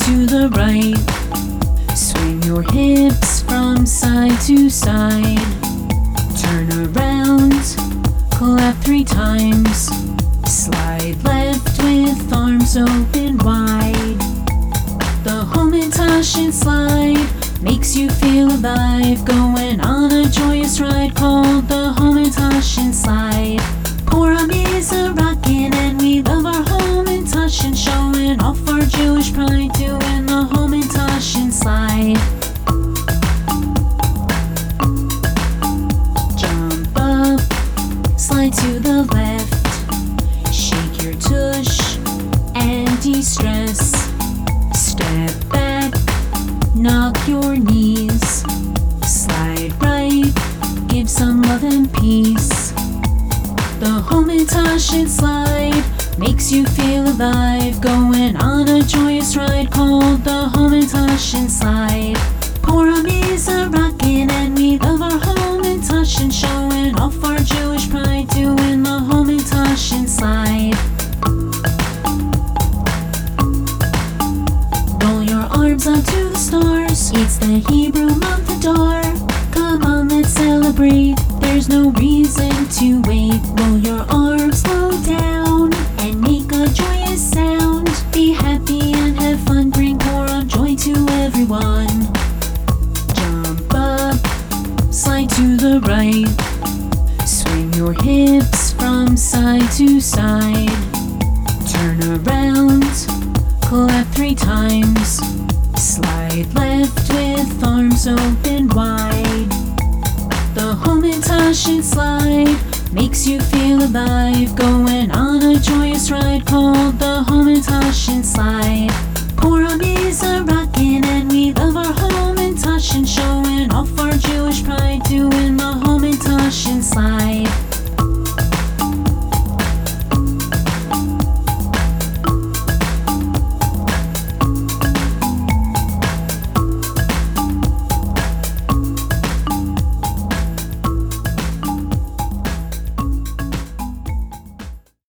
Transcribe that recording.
to the right. Swing your hips from side to side. Turn around, clap 3 times. Slide left with arms open wide. The Hamantaschen slide makes you feel alive, going on a joyous ride called the Hamantaschen slide. Purim is a rockin' and we love our Hamantaschen, showing off our Jewish pride doing the Hamantaschen slide. Jump up, slide to the left, shake your tush and de-stress. Step back, knock your knees, slide right, give some love and peace. The Hamantaschen slide makes you feel alive, going on a joyous ride called the Hamantaschen slide. Purim is a rockin' and we love our Hamantaschen, showing off our Jewish pride doing the Hamantaschen slide. Roll your arms up to the stars, it's the Hebrew month Adar. Come on, let's celebrate, there's no reason to wait. Roll your arms slow down and make a joyous sound. Be happy and have fun, bring Purim joy to everyone. Jump up, slide to the right. Swing your hips from side to side. Turn around, clap 3 times. Slide left with arms open wide. The Hamantaschen slide makes you feel alive, going on a joyous ride called the Hamantaschen slide.